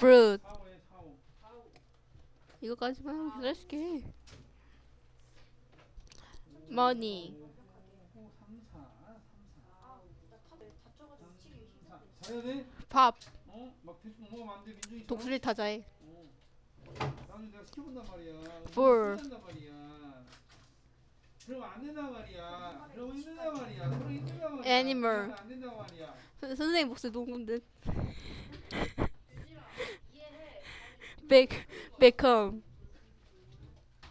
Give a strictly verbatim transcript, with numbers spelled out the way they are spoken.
fruit. 사오에 사오. 이거까지만 하고 기다릴게. money. 오, 삼사, 삼사. 삼사. 잘해야 돼? 밥. 어? 막 대충 넘어가면 안 돼. 민중이 독수리 타자에. 어. 나중에 내가 시켜본단 말이야. four. 한단 말이야. 그러면 안 된단 말이야. 그러면 힘들단 말이야. 그러면 힘들단 말이야. animal. 그러면 안 된단 말이야. 선- 선생님 목소리 녹음된. big, become.